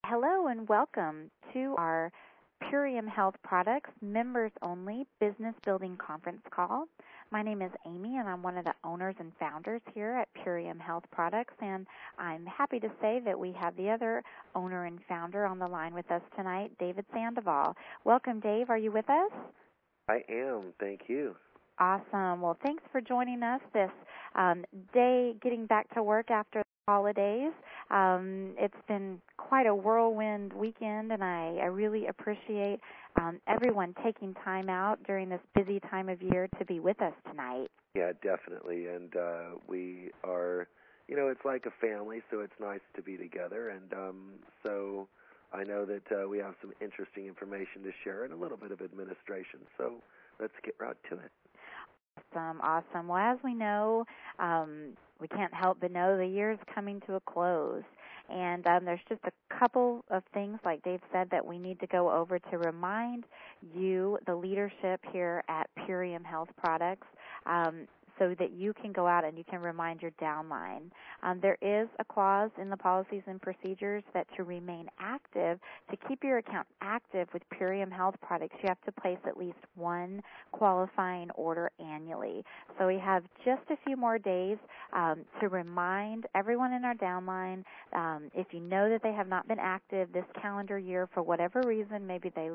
Hello and welcome to our Purium Health Products Members Only Business Building Conference Call. My name is Amy and I'm one of the owners and founders here at Purium Health Products, and I'm happy to say that we have the other owner and founder on the line with us tonight, David Sandoval. Welcome, Dave. Are you with us? I am. Thank you. Awesome. Well, thanks for joining us this day, getting back to work after the holidays. It's been quite a whirlwind weekend, and I really appreciate everyone taking time out during this busy time of year to be with us tonight. Yeah, definitely. And we are, it's like a family, so it's nice to be together. And so I know that we have some interesting information to share and a little bit of administration. So let's get right to it. Awesome. Well, as we know, we can't help but know the year's coming to a close. And there's just a couple of things, like Dave said, that we need to go over to remind you, the leadership here at Purium Health Products, so that you can go out and you can remind your downline. There is a clause in the policies and procedures that to remain active, to keep your account active with Purium Health Products, you have to place at least one qualifying order annually. So we have just a few more days to remind everyone in our downline, if you know that they have not been active this calendar year for whatever reason, maybe they,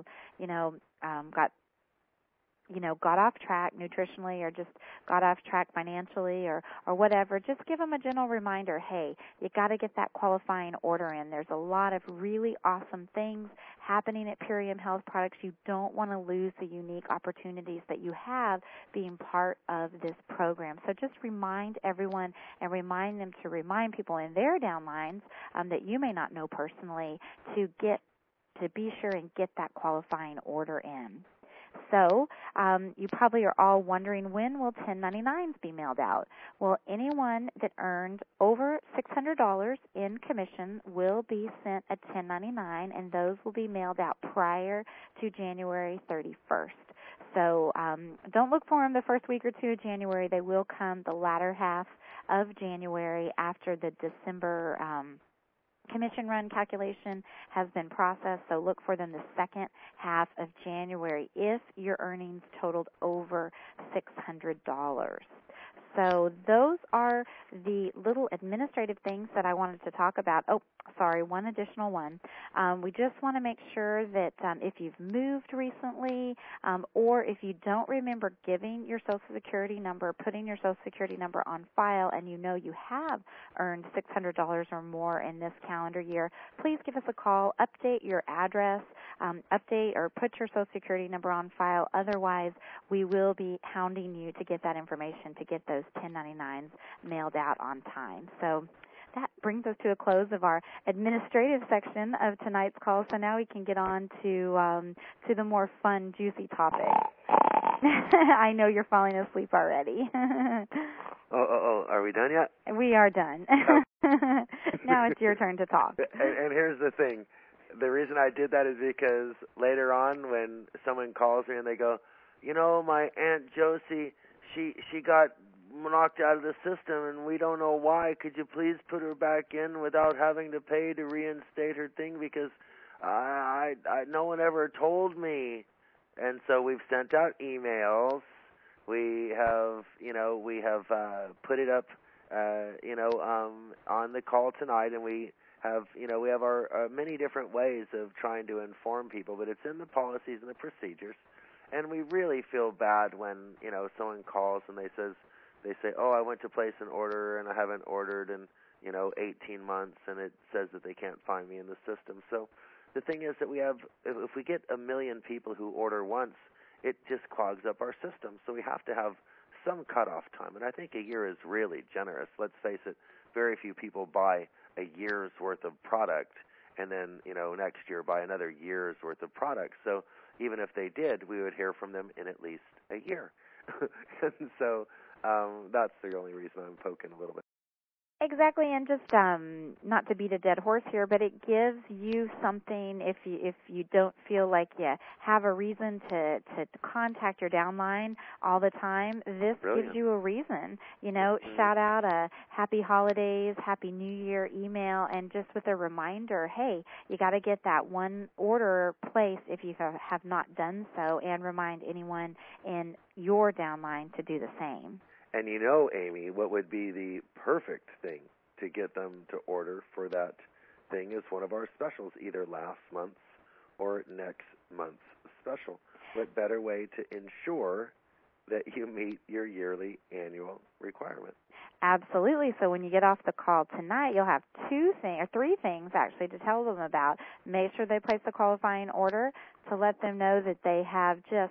got off track nutritionally or just got off track financially or whatever, just give them a gentle reminder, hey, you got to get that qualifying order in. There's a lot of really awesome things happening at Purium Health Products. You don't want to lose the unique opportunities that you have being part of this program. So just remind everyone and remind them to remind people in their downlines that you may not know personally to be sure and get that qualifying order in. So you probably are all wondering, when will 1099s be mailed out? Well, anyone that earned over $600 in commission will be sent a 1099, and those will be mailed out prior to January 31st. So don't look for them the first week or two of January. They will come the latter half of January after the December commission run calculation has been processed, so look for them the second half of January if your earnings totaled over $600. So those are the little administrative things that I wanted to talk about. Oh, sorry, one additional one. We just want to make sure that if you've moved recently or if you don't remember giving your Social Security number, putting your Social Security number on file, and you know you have earned $600 or more in this calendar year, please give us a call, update your address, update or put your Social Security number on file. Otherwise, we will be hounding you to get that information, to get those 1099s mailed out on time. So that brings us to a close of our administrative section of tonight's call. So now we can get on to the more fun, juicy topic. I know you're falling asleep already. Are we done yet? We are done. Now it's your turn to talk. And here's the thing. The reason I did that is because later on when someone calls me and they go, my Aunt Josie, she got knocked out of the system and we don't know why. Could you please put her back in without having to pay to reinstate her thing, because I no one ever told me. And so we've sent out emails. We have put it up on the call tonight, and we have our many different ways of trying to inform people, but it's in the policies and the procedures. And we really feel bad when someone calls and they say, oh, I went to place an order and I haven't ordered in 18 months, and it says that they can't find me in the system. So the thing is that if we get 1 million people who order once, it just clogs up our system. So we have to have some cutoff time, and I think a year is really generous. Let's face it, very few people buy a year's worth of product and then next year buy another year's worth of product. So even if they did, we would hear from them in at least a year. And so that's the only reason I'm poking a little bit. Exactly, and just not to beat a dead horse here, but it gives you something if you don't feel like you have a reason to contact your downline all the time. This Brilliant. gives you a reason. Shout out a happy holidays, happy New Year email, and just with a reminder, hey, you got to get that one order placed if you have not done so, and remind anyone in your downline to do the same. And Amy, what would be the perfect thing to get them to order for that thing is one of our specials, either last month's or next month's special. What better way to ensure that you meet your yearly annual requirement? Absolutely. So when you get off the call tonight, you'll have three things actually to tell them about. Make sure they place a qualifying order, to let them know that they have just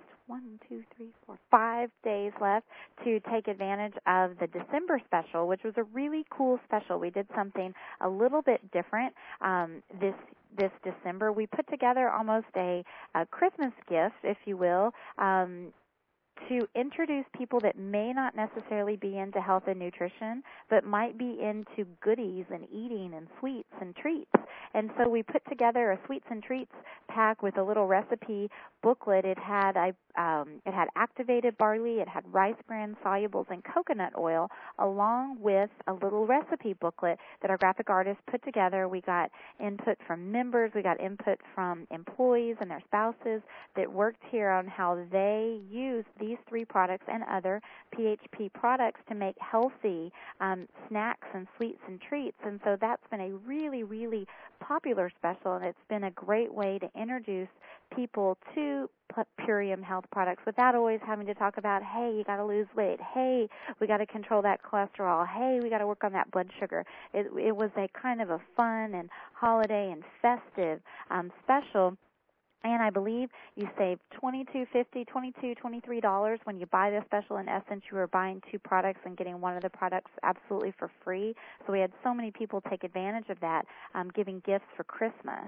5 days left to take advantage of the December special, which was a really cool special. We did something a little bit different this December. We put together almost a Christmas gift, if you will, to introduce people that may not necessarily be into health and nutrition, but might be into goodies and eating and sweets and treats. And so we put together a sweets and treats pack with a little recipe booklet. It had activated barley, it had rice bran solubles, and coconut oil, along with a little recipe booklet that our graphic artist put together. We got input from members, we got input from employees and their spouses that worked here on how they use these 3 products and other PHP products to make healthy snacks and sweets and treats. And so that's been a really, really popular special, and it's been a great way to introduce people to Purium health products without always having to talk about, hey, you got to lose weight, hey, we got to control that cholesterol, hey, we got to work on that blood sugar. It was a kind of a fun and holiday and festive special. And I believe you save $22.50, $23 when you buy this special. In essence, you are buying 2 products and getting one of the products absolutely for free. So we had so many people take advantage of that, giving gifts for Christmas.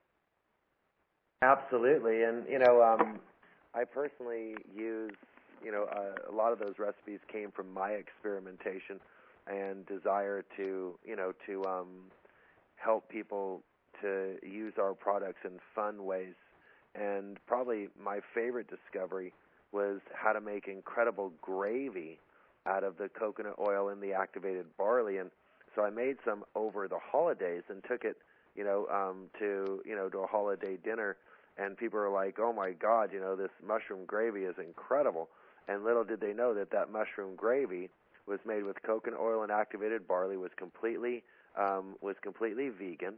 Absolutely. And, I personally use, a lot of those recipes came from my experimentation and desire to help people to use our products in fun ways. And probably my favorite discovery was how to make incredible gravy out of the coconut oil and the activated barley. And so I made some over the holidays and took it, to a holiday dinner. And people are like, oh, my God, this mushroom gravy is incredible. And little did they know that mushroom gravy was made with coconut oil and activated barley, was completely vegan,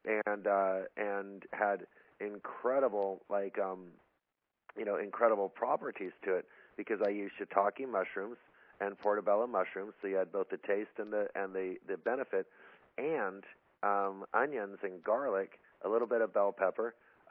and had incredible incredible properties to it, because I used shiitake mushrooms and portobello mushrooms, so you had both the taste and the benefit, and onions and garlic, a little bit of bell pepper,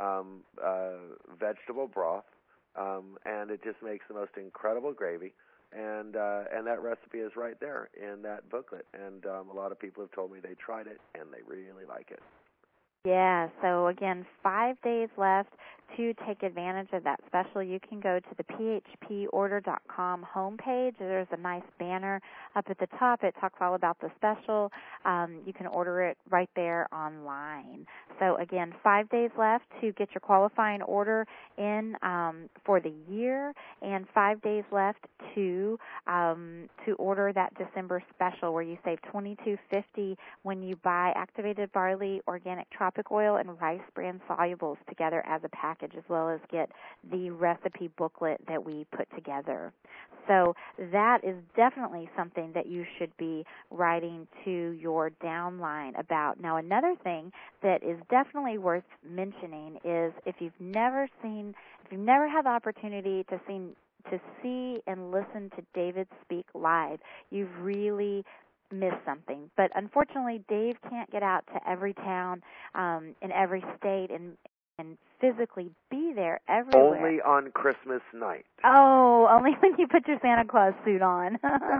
vegetable broth, and it just makes the most incredible gravy. And that recipe is right there in that booklet. And a lot of people have told me they tried it and they really like it. Yeah, so again, 5 days left to take advantage of that special. You can go to the phporder.com homepage. There's a nice banner up at the top. It talks all about the special. You can order it right there online. So again, 5 days left to get your qualifying order in for the year, and 5 days left to order that December special where you save $22.50 when you buy activated barley, organic tropic oil, and rice bran solubles together as a package, as well as get the recipe booklet that we put together. So that is definitely something that you should be writing to your downline about. Now, another thing that is definitely worth mentioning is if you've never had the opportunity to see and listen to David speak live, you've really missed something. But unfortunately, Dave can't get out to every town in every state and physically be there everywhere. Only on Christmas night. Oh, only when you put your Santa Claus suit on.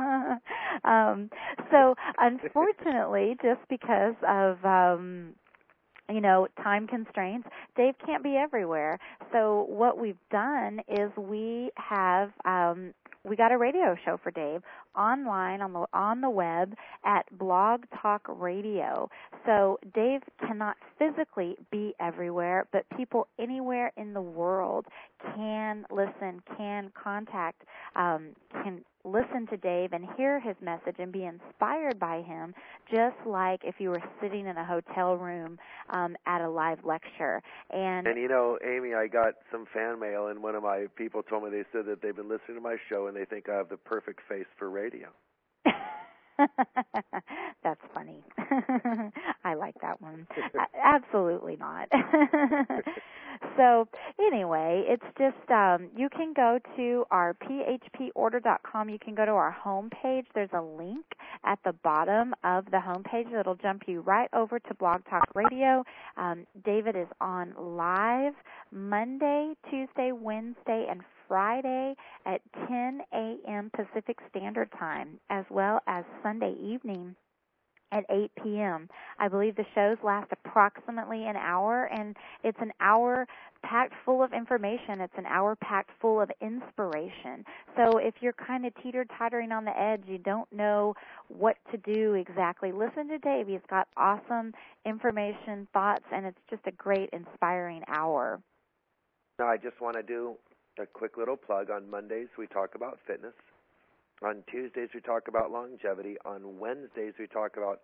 So unfortunately, just because of time constraints, Dave can't be everywhere. So what we've done is we got a radio show for Dave online on the web at Blog Talk Radio. So Dave cannot physically be everywhere, but people anywhere in the world can listen, can contact, can listen to Dave and hear his message and be inspired by him, just like if you were sitting in a hotel room at a live lecture. And you know, Amy, I got some fan mail, and one of my people told me, they said that they've been listening to my show and they think I have the perfect face for radio. That's funny. I like that one. Absolutely not. So anyway, it's just you can go to our phporder.com. You can go to our homepage. There's a link at the bottom of the homepage that'll jump you right over to Blog Talk Radio. David is on live Monday, Tuesday, Wednesday, and Friday at 10 a.m. Pacific Standard Time, as well as Sunday evening at 8 p.m. I believe the shows last approximately an hour, and it's an hour packed full of information. It's an hour packed full of inspiration. So if you're kind of teeter-tottering on the edge, you don't know what to do exactly, listen to Dave. He's got awesome information, thoughts, and it's just a great, inspiring hour. Now, I just want to do a quick little plug. On Mondays, we talk about fitness. On Tuesdays, we talk about longevity. On Wednesdays, we talk about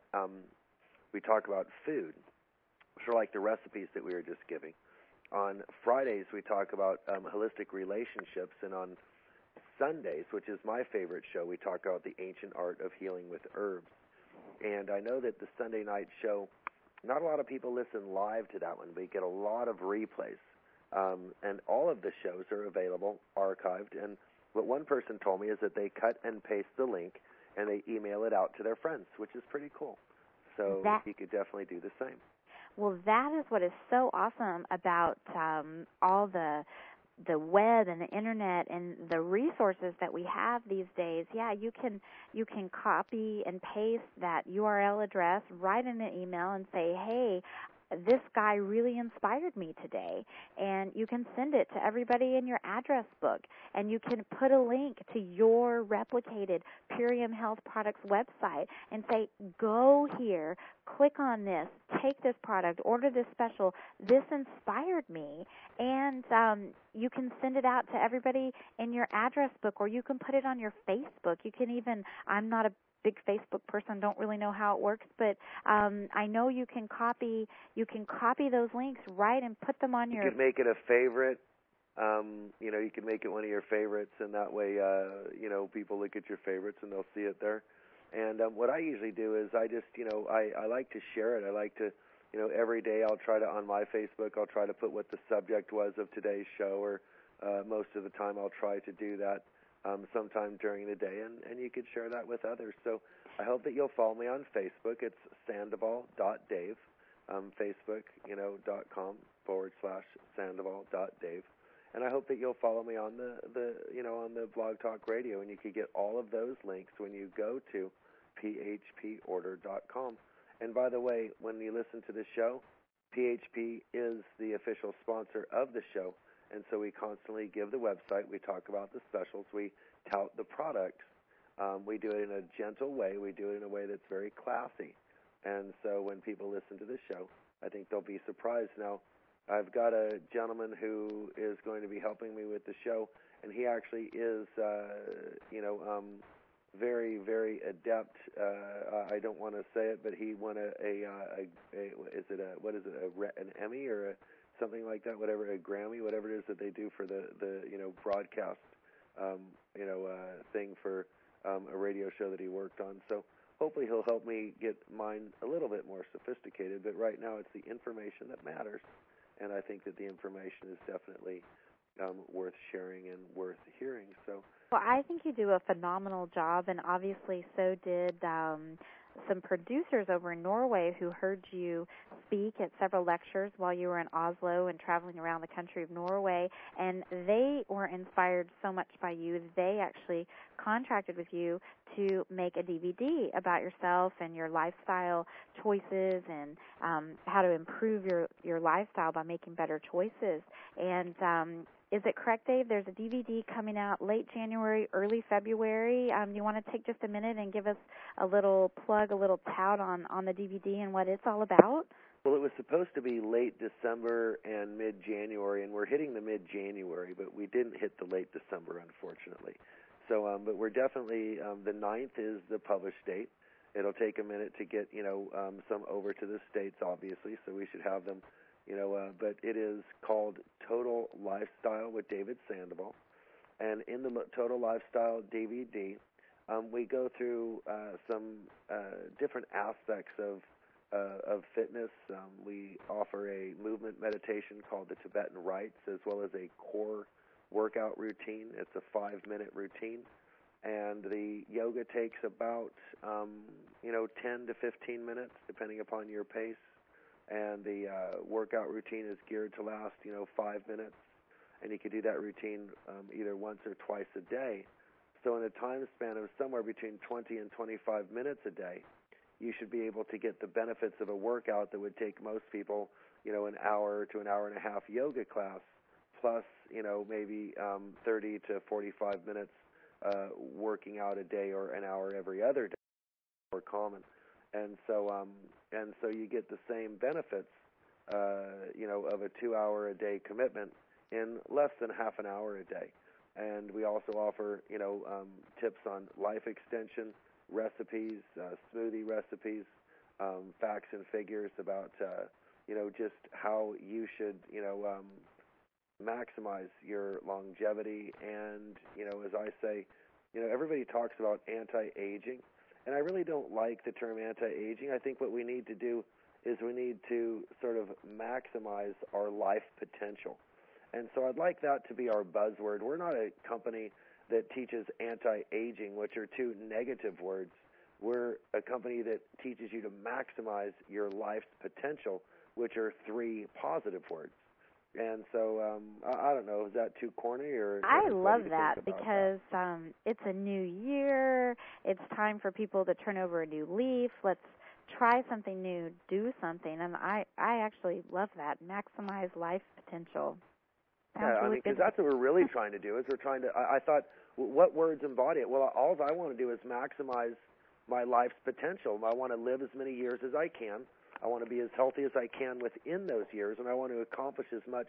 food, sort of like the recipes that we were just giving. On Fridays, we talk about holistic relationships, and on Sundays, which is my favorite show, we talk about the ancient art of healing with herbs. And I know that the Sunday night show, not a lot of people listen live to that one, but you get a lot of replays. And all of the shows are available, archived, and what one person told me is that they cut and paste the link and they email it out to their friends, which is pretty cool. So you could definitely do the same. Well, that is what is so awesome about all the web and the internet and the resources that we have these days. Yeah, you can copy and paste that URL address, write in an email and say, hey, this guy really inspired me today, and you can send it to everybody in your address book, and you can put a link to your replicated Purium Health Products website and say, go here, click on this, take this product, order this special, this inspired me, and you can send it out to everybody in your address book, or you can put it on your Facebook. You can even, I'm not a big Facebook person, don't really know how it works, but I know you can copy those links, right, and put them on your... You could make it a favorite. You can make it one of your favorites, and that way, people look at your favorites and they'll see it there. And what I usually do is I just, I like to share it. I like to, every day I'll try to, on my Facebook, I'll try to put what the subject was of today's show, or most of the time I'll try to do that sometime during the day, and you could share that with others. So I hope that you'll follow me on Facebook. It's sandoval.dave, facebook.com/sandoval.dave. And I hope that you'll follow me on on the Blog Talk Radio, and you can get all of those links when you go to phporder.com. And by the way, when you listen to the show, PHP is the official sponsor of the show. And so we constantly give the website, we talk about the specials, we tout the products. We do it in a gentle way. We do it in a way that's very classy. And so when people listen to the show, I think they'll be surprised. Now, I've got a gentleman who is going to be helping me with the show, and he actually is, very, very adept. I don't want to say it, but he won an Emmy or something like that, whatever, a Grammy, whatever it is that they do for the broadcast, thing for a radio show that he worked on. So hopefully he'll help me get mine a little bit more sophisticated, but right now it's the information that matters, and I think that the information is definitely worth sharing and worth hearing. So, well, I think you do a phenomenal job, and obviously so did some producers over in Norway who heard you speak at several lectures while you were in Oslo and traveling around the country of Norway, and they were inspired so much by you, they actually contracted with you to make a DVD about yourself and your lifestyle choices and how to improve your lifestyle by making better choices. And is it correct, Dave? There's a DVD coming out late January, early February. You want to take just a minute and give us a little plug, a little tout on the DVD and what it's all about? Well, it was supposed to be late December and mid-January, and we're hitting the mid-January, but we didn't hit the late December, unfortunately. So, but we're definitely, the 9th is the publish date. It'll take a minute to get, some over to the States, obviously, so we should have them, but it is called Total Lifestyle with David Sandoval. And in the Total Lifestyle DVD, we go through some different aspects of fitness. We offer a movement meditation called the Tibetan Rites, as well as a core workout routine. It's a 5-minute routine, and the yoga takes about 10 to 15 minutes, depending upon your pace. And the workout routine is geared to last 5 minutes, and you can do that routine either once or twice a day. So in a time span of somewhere between 20 and 25 minutes a day, you should be able to get the benefits of a workout that would take most people, an hour to an hour and a half yoga class, plus, maybe 30 to 45 minutes working out a day or an hour every other day, more common. And so you get the same benefits, of a 2-hour a day commitment in less than half an hour a day. And we also offer, tips on life extension, recipes, smoothie recipes, facts and figures about, just how you should, maximize your longevity. And, as I say, everybody talks about anti-aging, and I really don't like the term anti-aging. I think what we need to do is we need to sort of maximize our life potential. And so I'd like that to be our buzzword. We're not a company that teaches anti-aging, which are two negative words. We're a company that teaches you to maximize your life's potential, which are 3 positive words. And so I don't know, is that too corny? Or I love that because it's a new year. It's time for people to turn over a new leaf. Let's try something new, do something. And I actually love that, maximize life potential. Yeah, I mean, because that's what we're really trying to do. Is we're trying to. I thought, what words embody it? Well, all I want to do is maximize my life's potential. I want to live as many years as I can. I want to be as healthy as I can within those years, and I want to accomplish as much,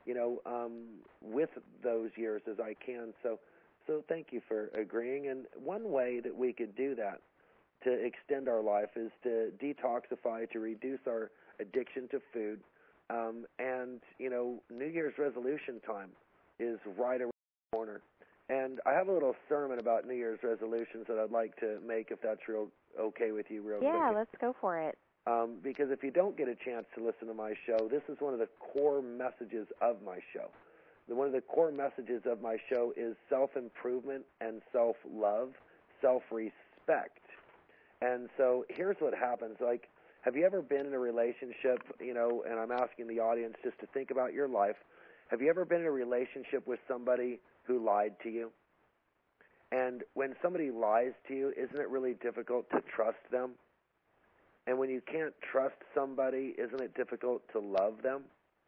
with those years as I can. So thank you for agreeing. And one way that we could do that to extend our life is to detoxify, to reduce our addiction to food. And, New Year's resolution time is right around the corner. And I have a little sermon about New Year's resolutions that I'd like to make, if that's okay with you, real quick. Yeah, let's go for it. Because if you don't get a chance to listen to my show, this is one of the core messages of my show. One of the core messages of my show is self-improvement and self-love, self-respect. And so here's what happens. Like, have you ever been in a relationship, and I'm asking the audience just to think about your life. Have you ever been in a relationship with somebody who lied to you? And when somebody lies to you, isn't it really difficult to trust them? And when you can't trust somebody, isn't it difficult to love them?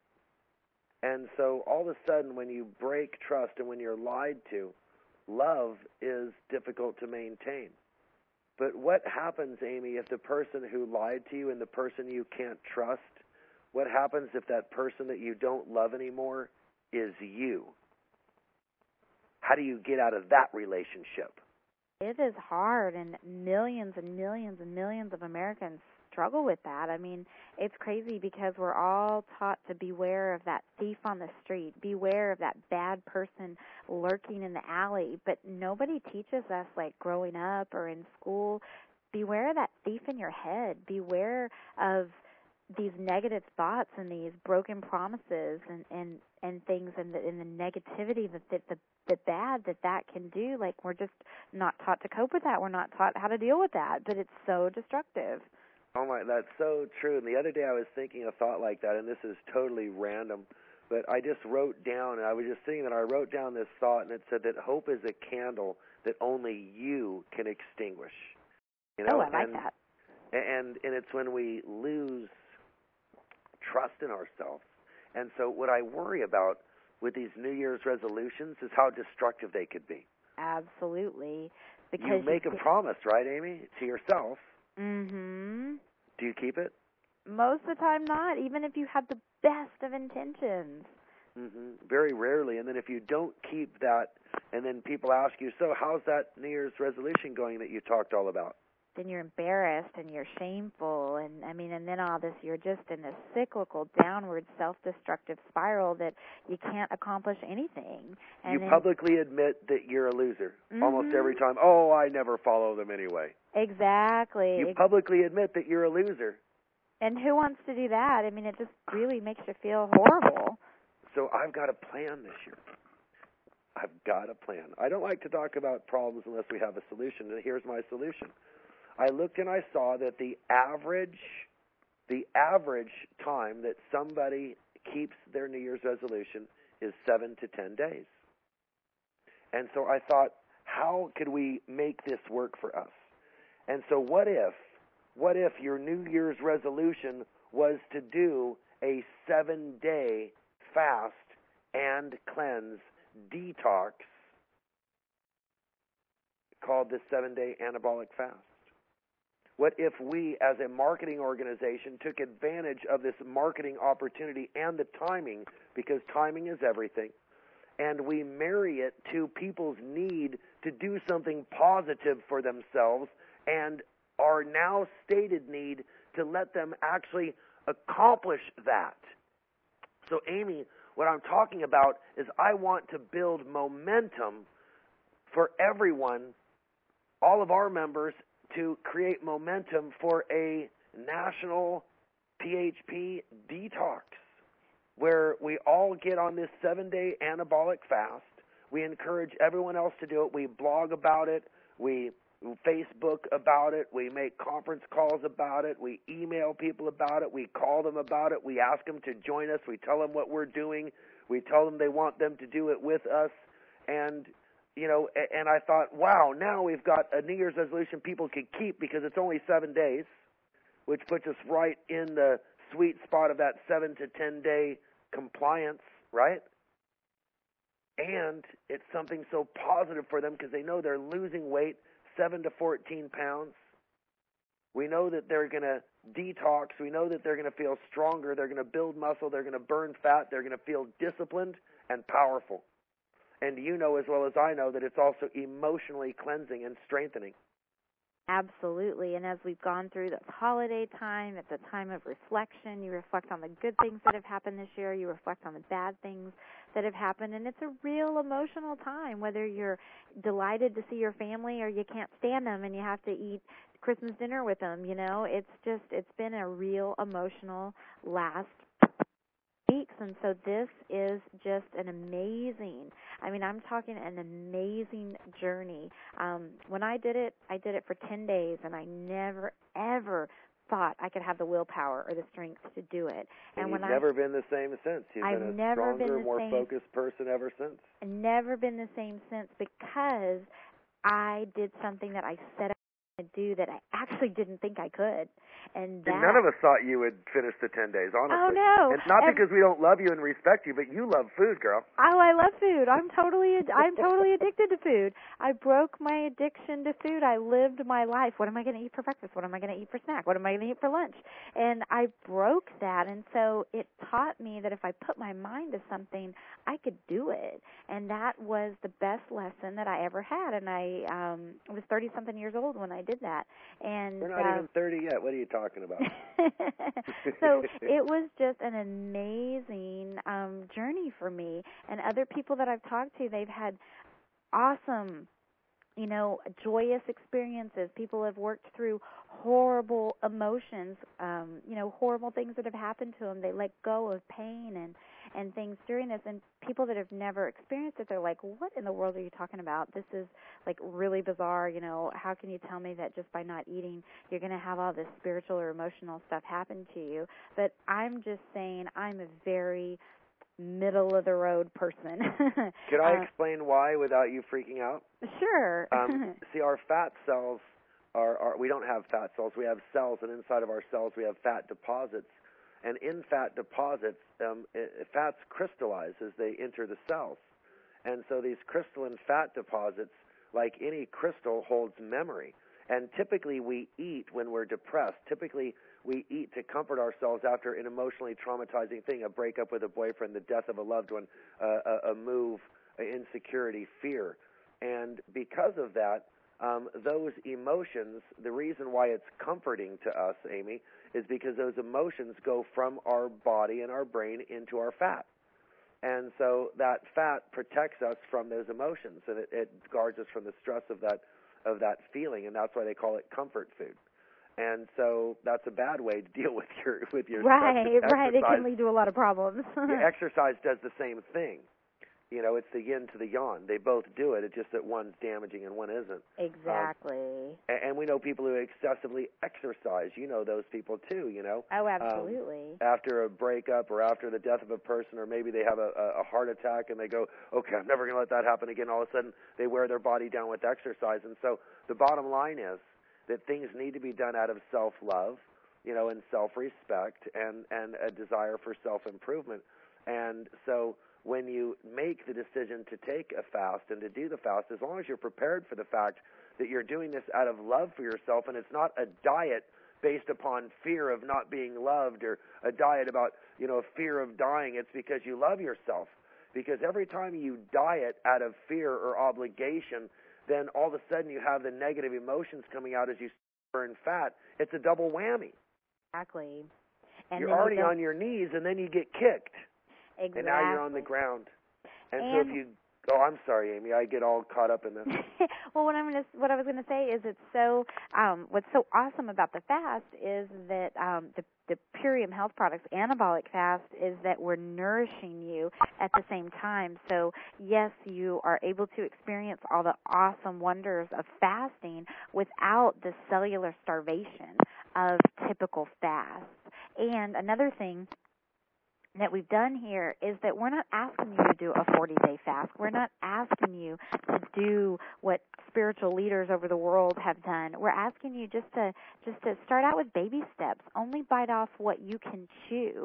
And so all of a sudden, when you break trust and when you're lied to, love is difficult to maintain. But what happens, Amy, if the person who lied to you and the person you can't trust, what happens if that person that you don't love anymore is you? How do you get out of that relationship? It is hard, and millions and millions and millions of Americans struggle with that. I mean, it's crazy because we're all taught to beware of that thief on the street, beware of that bad person lurking in the alley, but nobody teaches us, like growing up or in school, beware of that thief in your head, beware of these negative thoughts and these broken promises and things and the negativity the bad that can do. Like, we're just not taught to cope with that. We're not taught how to deal with that, but it's so destructive. Oh my, that's so true. And the other day I was thinking a thought like that, and this is totally random, but I just wrote down, and I was just thinking that I wrote down this thought, and it said that hope is a candle that only you can extinguish. You know, I like that. And it's when we lose trust in ourselves. And so what I worry about with these New Year's resolutions is how destructive they could be. Absolutely. Because you make a promise, right, Amy, to yourself. Mm-hmm. Do you keep it? Most of the time not, even if you have the best of intentions. Mm-hmm. Very rarely. And then if you don't keep that, and then people ask you, so how's that New Year's resolution going that you talked all about? Then you're embarrassed and you're shameful, and and then all this, you're just in this cyclical downward self-destructive spiral that you can't accomplish anything. And you publicly admit that you're a loser almost every time. Oh, I never follow them anyway. Exactly. You publicly admit that you're a loser. And who wants to do that? I mean, it just really makes you feel horrible. So I've got a plan this year. I've got a plan. I don't like to talk about problems unless we have a solution, and here's my solution. I looked and I saw that the average time that somebody keeps their New Year's resolution is 7 to 10 days. And so I thought, how could we make this work for us? And so what if your New Year's resolution was to do a 7-day fast and cleanse detox called the 7-day anabolic fast? What if we, as a marketing organization, took advantage of this marketing opportunity and the timing, because timing is everything, and we marry it to people's need to do something positive for themselves and our now stated need to let them actually accomplish that? So, Amy, what I'm talking about is I want to build momentum for everyone, all of our members, to create momentum for a national PHP detox where we all get on this 7-day anabolic fast. We encourage everyone else to do it. We blog about it. We Facebook about it. We make conference calls about it. We email people about it. We call them about it. We ask them to join us. We tell them what we're doing. We tell them they want them to do it with us. And and I thought, wow, now we've got a New Year's resolution people could keep because it's only 7 days, which puts us right in the sweet spot of that 7 to 10 day compliance, right? And it's something so positive for them because they know they're losing weight, 7 to 14 pounds. We know that they're going to detox. We know that they're going to feel stronger. They're going to build muscle. They're going to burn fat. They're going to feel disciplined and powerful. And you know as well as I know that it's also emotionally cleansing and strengthening. Absolutely. And as we've gone through this holiday time, it's a time of reflection. You reflect on the good things that have happened this year. You reflect on the bad things that have happened. And it's a real emotional time, whether you're delighted to see your family or you can't stand them and you have to eat Christmas dinner with them. It's been a real emotional last weeks, and so this is just an amazing, I'm talking an amazing journey. When I did it for 10 days, and I never, ever thought I could have the willpower or the strength to do it. And you've never been the same since. You've been a stronger, more focused person ever since. Never been the same since, because I did something that I set out to do that I actually didn't think I could. And none of us thought you would finish the 10 days, honestly. Oh, no. And not because we don't love you and respect you, but you love food, girl. Oh, I love food. I'm totally addicted to food. I broke my addiction to food. I lived my life. What am I going to eat for breakfast? What am I going to eat for snack? What am I going to eat for lunch? And I broke that, and so it taught me that if I put my mind to something, I could do it. And that was the best lesson that I ever had. And I was 30-something years old when I did that. And we're not even 30 yet. What are you talking about? So it was just an amazing journey for me. And other people that I've talked to, they've had awesome, joyous experiences. People have worked through horrible emotions, horrible things that have happened to them. They let go of pain and things during this. And people that have never experienced it, they're like, what in the world are you talking about? This is like really bizarre. How can you tell me that just by not eating, you're going to have all this spiritual or emotional stuff happen to you? But I'm just saying I'm a very middle-of-the-road person. Could I explain why without you freaking out? Sure. See, our fat cells we don't have fat cells. We have cells, and inside of our cells we have fat deposits. And in fat deposits, fats crystallize as they enter the cells. And so these crystalline fat deposits, like any crystal, holds memory. And typically we eat when we're depressed. Typically we eat to comfort ourselves after an emotionally traumatizing thing, a breakup with a boyfriend, the death of a loved one, a move, insecurity, fear. And because of that, those emotions, the reason why it's comforting to us, Amy, is because those emotions go from our body and our brain into our fat. And so that fat protects us from those emotions, and it guards us from the stress of that feeling, and that's why they call it comfort food. And so that's a bad way to deal with your right, stress. Right. It can lead to a lot of problems. Exercise does the same thing. You know, it's the yin to the yang. They both do it. It's just that one's damaging and one isn't. Exactly. And we know people who excessively exercise. You know those people too, you know. Oh, absolutely. After a breakup or after the death of a person, or maybe they have a heart attack and they go, okay, I'm never going to let that happen again. All of a sudden, they wear their body down with exercise. And so the bottom line is that things need to be done out of self-love, you know, and self-respect and a desire for self-improvement. And so when you make the decision to take a fast and to do the fast, as long as you're prepared for the fact that you're doing this out of love for yourself, and it's not a diet based upon fear of not being loved, or a diet about, you know, fear of dying. It's because you love yourself. Because every time you diet out of fear or obligation, then all of a sudden you have the negative emotions coming out as you burn fat. It's a double whammy. Exactly. And you're already on your knees, and then you get kicked. Exactly. And now you're on the ground. And so if you I'm sorry, Amy, I get all caught up in this. Well, what I was going to say is it's so what's so awesome about the fast is that the Purium Health Products Anabolic Fast is that we're nourishing you at the same time. So, yes, you are able to experience all the awesome wonders of fasting without the cellular starvation of typical fasts. And another thing that we've done here is that we're not asking you to do a 40-day fast. We're not asking you to do what spiritual leaders over the world have done. We're asking you just to start out with baby steps. Only bite off what you can chew.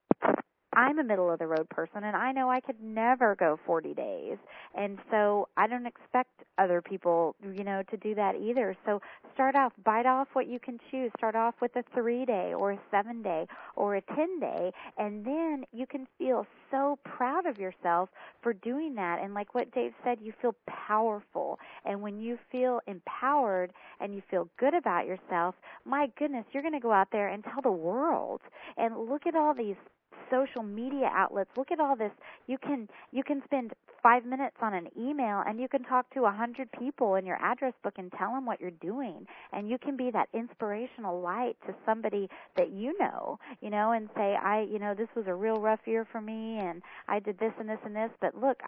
I'm a middle-of-the-road person, and I know I could never go 40 days. And so I don't expect other people, you know, to do that either. So start off, bite off what you can chew. Start off with a 3-day or a 7-day or a 10-day, and then you can feel so proud of yourself for doing that. And like what Dave said, you feel powerful. And when you feel empowered and you feel good about yourself, my goodness, you're going to go out there and tell the world. And look at all these social media outlets. Look at all this. You can spend 5 minutes on an email, and you can talk to 100 people in your address book and tell them what you're doing. And you can be that inspirational light to somebody that you know, and say, this was a real rough year for me, and I did this and this and this, but look,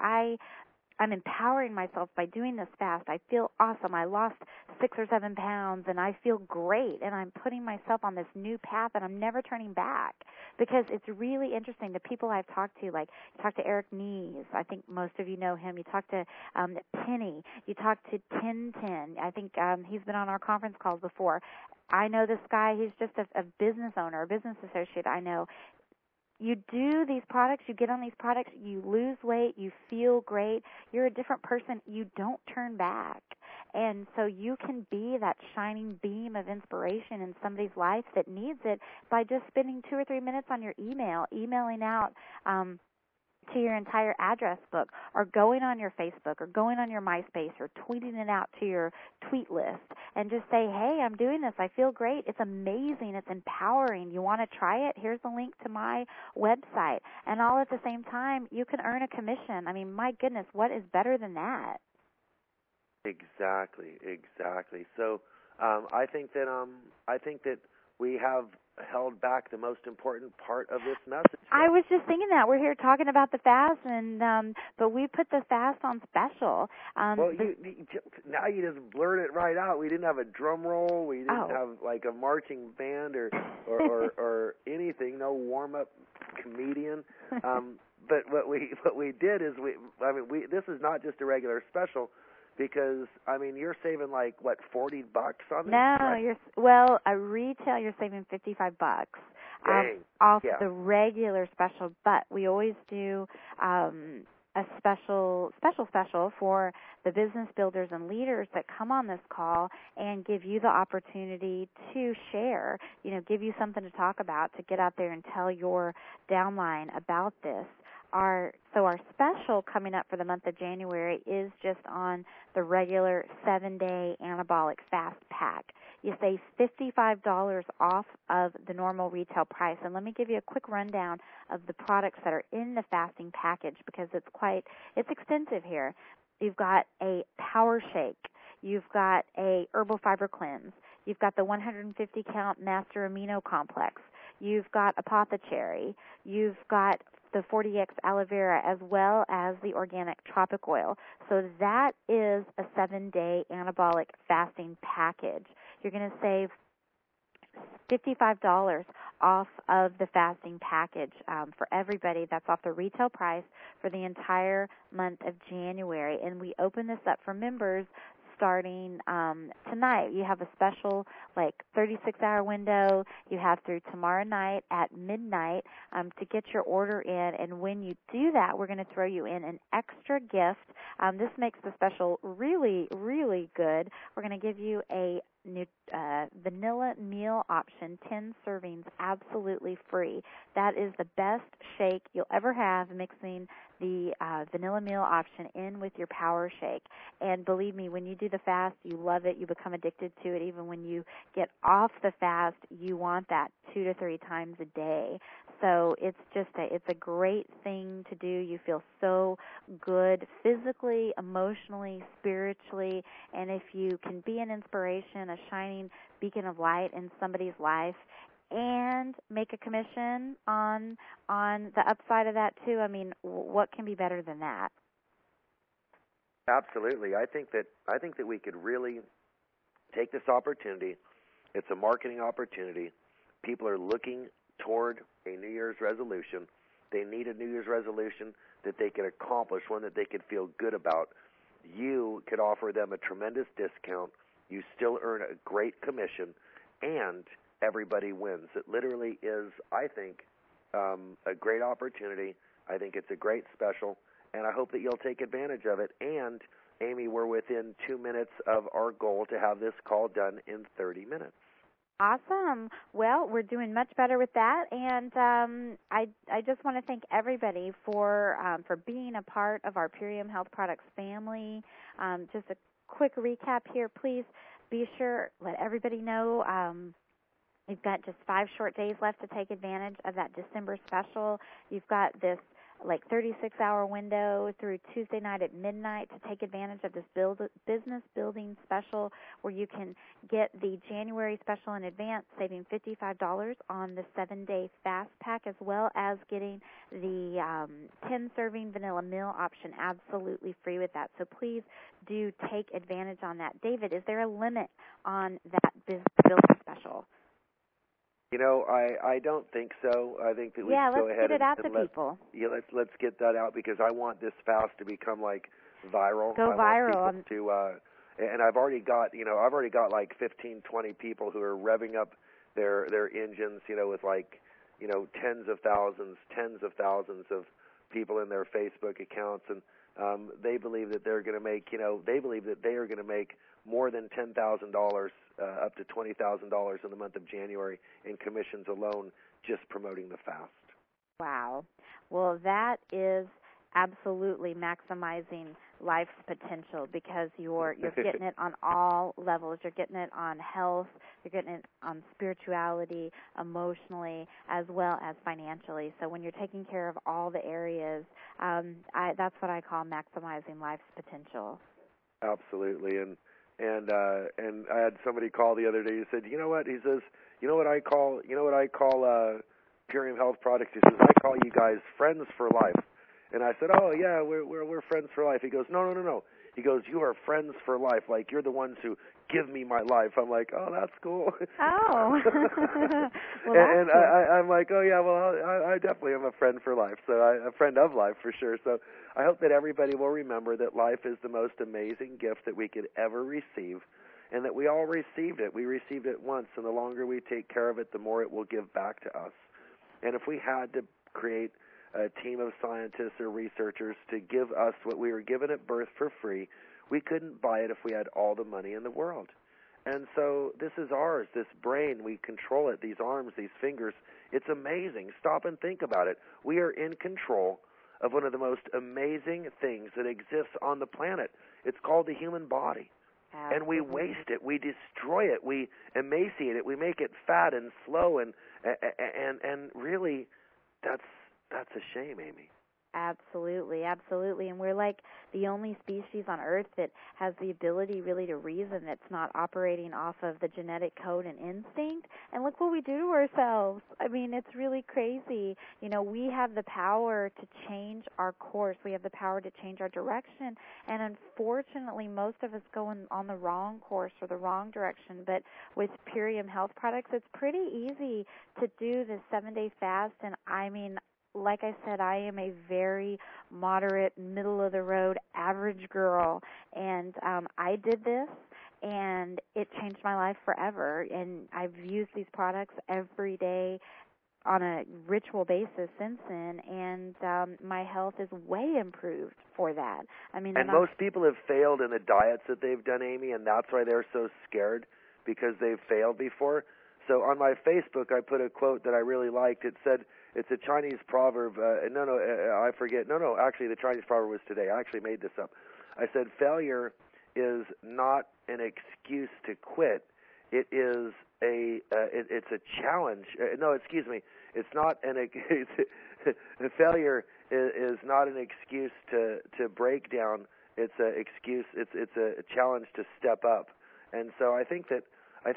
I'm empowering myself by doing this fast. I feel awesome. I lost 6 or 7 pounds, and I feel great, and I'm putting myself on this new path, and I'm never turning back. Because it's really interesting. The people I've talked to, like you talk to Eric Nees, I think most of you know him. You talk to Penny. You talk to Tintin. I think he's been on our conference calls before. I know this guy. He's just a business owner, a business associate I know. You do these products, you get on these products, you lose weight, you feel great, you're a different person, you don't turn back. And so you can be that shining beam of inspiration in somebody's life that needs it by just spending 2 or 3 minutes on your emailing out to your entire address book, or going on your Facebook, or going on your MySpace, or tweeting it out to your tweet list, and just say, hey, I'm doing this. I feel great. It's amazing. It's empowering. You want to try it? Here's the link to my website. And all at the same time, you can earn a commission. I mean, my goodness, what is better than that? Exactly. So I think that we have held back the most important part of this message. I was just thinking that. We're here talking about the fast, and but we put the fast on special. Well, now you just blurt it right out. We didn't have a drum roll. We didn't have like a marching band or anything. No warm-up comedian. but what we did is this is not just a regular special, because you're saving like what, $40 on this? No, right? a retail you're saving $55 Dang. off Yeah. the regular special, but we always do a special for the business builders and leaders that come on this call and give you the opportunity to share, give you something to talk about, to get out there and tell your downline about this. Our special coming up for the month of January is just on the regular 7-day anabolic fast pack. You save $55 off of the normal retail price. And let me give you a quick rundown of the products that are in the fasting package, because it's extensive here. You've got a power shake. You've got a herbal fiber cleanse. You've got the 150 count master amino complex. You've got apothecary. You've got the 40X aloe vera, as well as the organic tropic oil. So that is a 7-day anabolic fasting package. You're going to save $55 off of the fasting package for everybody. That's off the retail price for the entire month of January. And we open this up for members starting tonight. You have a special 36-hour window. You have through tomorrow night at midnight to get your order in. And when you do that, we're going to throw you in an extra gift. This makes the special really, really good. We're going to give you a vanilla meal option, 10 servings, absolutely free. That is the best shake you'll ever have, mixing the vanilla meal option in with your power shake. And believe me, when you do the fast, you love it. You become addicted to it. Even when you get off the fast, you want that 2 to 3 times a day. So it's a great thing to do. You feel so good physically, emotionally, spiritually, and if you can be an inspiration, a shining beacon of light in somebody's life, and make a commission on the upside of that too, what can be better than that? Absolutely. I think that we could really take this opportunity. It's a marketing opportunity. People are looking toward a New Year's resolution. They need a New Year's resolution that they can accomplish, one that they could feel good about. You could offer them a tremendous discount. You still earn a great commission, and everybody wins. It literally is, I think, a great opportunity. I think it's a great special, and I hope that you'll take advantage of it. And, Amy, we're within 2 minutes of our goal to have this call done in 30 minutes. Awesome. Well, we're doing much better with that, and I just want to thank everybody for being a part of our Purium Health Products family. Just a quick recap here. Please be sure, let everybody know you've got just 5 short days left to take advantage of that December special. You've got this 36-hour window through Tuesday night at midnight to take advantage of this business building special, where you can get the January special in advance, saving $55 on the 7-day fast pack, as well as getting the 10-serving vanilla meal option absolutely free with that. So please do take advantage on that. David, is there a limit on that business building special? I don't think so. I think that we should go ahead let's get it out and to people. Yeah, let's get that out, because I want this fast to become viral. Go viral. And I've already got 15, 20 people who are revving up their engines, with tens of thousands of people in their Facebook accounts, and they believe that they're going to make, they believe that they are going to make more than $10,000, up to $20,000 in the month of January in commissions alone, just promoting the fast. Wow. Well, that is absolutely maximizing life's potential, because you're getting it on all levels. You're getting it on health, you're getting it on spirituality, emotionally, as well as financially. So when you're taking care of all the areas, that's what I call maximizing life's potential. Absolutely. And I had somebody call the other day. He said, "You know what?" He says, "You know what I call Purium Health Products?" He says, "I call you guys friends for life." And I said, oh yeah, we're friends for life. He goes, no. He goes, you are friends for life. Like, you're the ones who give me my life. I'm like, oh, that's cool. Oh. Well, and that's cool. I'm like, oh yeah, well, I definitely am a friend for life. So a friend of life for sure. So I hope that everybody will remember that life is the most amazing gift that we could ever receive, and that we all received it. We received it once, and the longer we take care of it, the more it will give back to us. And if we had to create a team of scientists or researchers to give us what we were given at birth for free, we couldn't buy it if we had all the money in the world. And so this is ours, this brain. We control it, these arms, these fingers. It's amazing. Stop and think about it. We are in control of one of the most amazing things that exists on the planet. It's called the human body. Absolutely. And we waste it. We destroy it. We emaciate it. We make it fat and slow. And really, that's a shame, Amy. Absolutely, absolutely. And we're like the only species on Earth that has the ability really to reason, that's not operating off of the genetic code and instinct. And look what we do to ourselves. I mean, it's really crazy. You know, we have the power to change our course. We have the power to change our direction. And unfortunately, most of us go on the wrong course or the wrong direction. But with Purium Health products, it's pretty easy to do the 7-day fast. And I mean, like I said, I am a very moderate, middle-of-the-road, average girl, and I did this, and it changed my life forever, and I've used these products every day on a ritual basis since then, and my health is way improved for that. I mean, and most people have failed in the diets that they've done, Amy, and that's why they're so scared, because they've failed before. So on my Facebook, I put a quote that I really liked. It said, it's a Chinese proverb. I forget. No, actually, the Chinese proverb was today. I actually made this up. I said, failure is not an excuse to quit. It is it's a challenge. No, excuse me. It's not an failure is not an excuse to break down. It's a excuse. It's a challenge to step up. And so I think that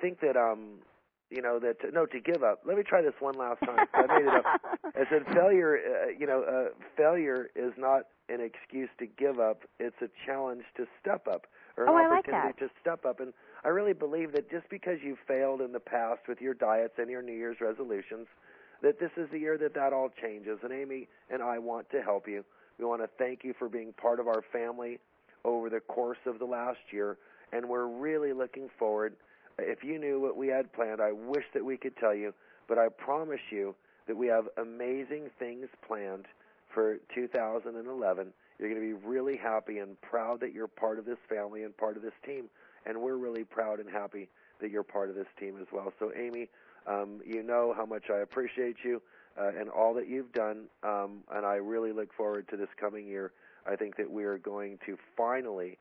to give up. Let me try this one last time. I made it up. I said failure, failure is not an excuse to give up. It's a challenge to step up, or an opportunity to step up. And I really believe that just because you failed in the past with your diets and your New Year's resolutions, that this is the year that all changes. And Amy and I want to help you. We want to thank you for being part of our family over the course of the last year, and we're really looking forward. If you knew what we had planned, I wish that we could tell you, but I promise you that we have amazing things planned for 2011. You're going to be really happy and proud that you're part of this family and part of this team, and we're really proud and happy that you're part of this team as well. So, Amy, you know how much I appreciate you and all that you've done, and I really look forward to this coming year. I think that we are going to finally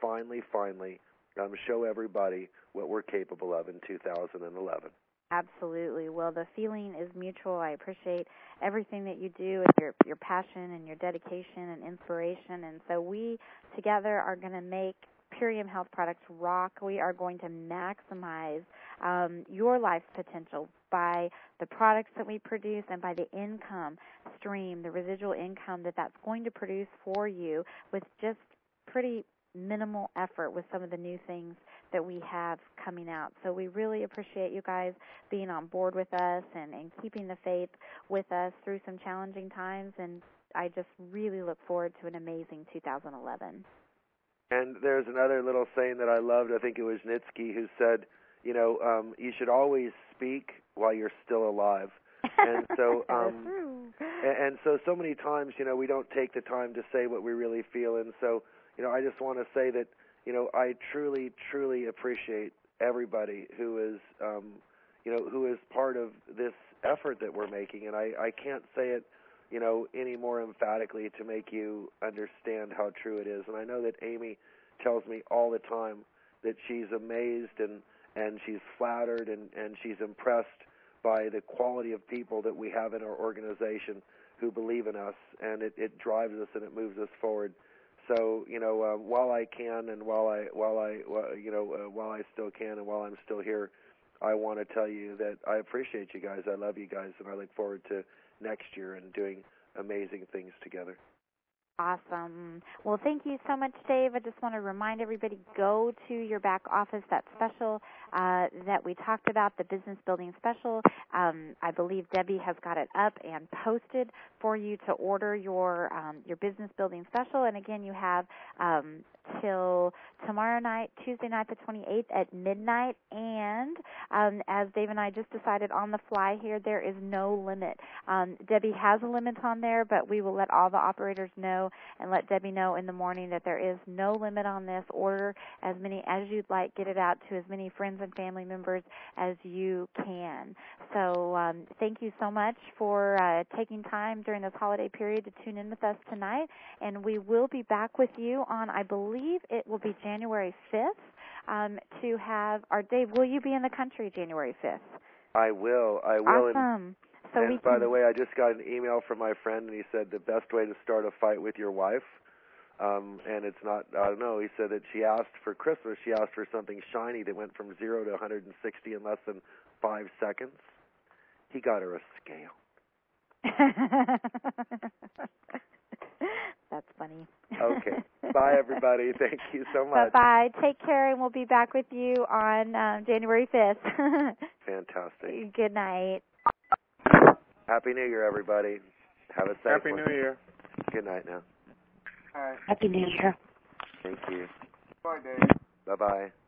show everybody what we're capable of in 2011. Absolutely. Well, the feeling is mutual. I appreciate everything that you do and your passion and your dedication and inspiration. And so we together are going to make Purium Health products rock. We are going to maximize your life's potential by the products that we produce and by the income stream, the residual income that's going to produce for you with just pretty minimal effort with some of the new things that we have coming out. So we really appreciate you guys being on board with us and keeping the faith with us through some challenging times, and I just really look forward to an amazing 2011. And there's another little saying that I loved. I think it was Nitsky who said, you should always speak while you're still alive. And so, and so many times, we don't take the time to say what we really feel. And so, I just want to say that, I truly, truly appreciate everybody who is, who is part of this effort that we're making. And I can't say it, any more emphatically to make you understand how true it is. And I know that Amy tells me all the time that she's amazed and she's flattered and she's impressed by the quality of people that we have in our organization who believe in us, and it drives us and it moves us forward. So, while I can and while I still can and while I'm still here, I want to tell you that I appreciate you guys. I love you guys, and I look forward to next year and doing amazing things together. Awesome. Well, thank you so much, Dave. I just want to remind everybody, go to your back office, that special that we talked about, the business building special. I believe Debbie has got it up and posted for you to order your business building special. And again, you have till tomorrow night, Tuesday night the 28th at midnight. And as Dave and I just decided on the fly here, there is no limit. Debbie has a limit on there, but we will let all the operators know and let Debbie know in the morning that there is no limit on this. Order as many as you'd like. Get it out to as many friends and family members as you can. So thank you so much for taking time during this holiday period to tune in with us tonight. And we will be back with you on, I believe it will be January 5th to have our Dave, will you be in the country January 5th? I will. Awesome. And by the way, I just got an email from my friend, and he said the best way to start a fight with your wife, and it's not, I don't know, he said that she asked for Christmas, she asked for something shiny that went from 0 to 160 in less than 5 seconds. He got her a scale. That's funny. Okay. Bye, everybody. Thank you so much. Bye-bye. Take care, and we'll be back with you on January 5th. Fantastic. Good night. Happy New Year, everybody. Have a safe Happy New Year. Good night now. Hi. Happy New Year. Thank you. Bye, Dave. Bye-bye.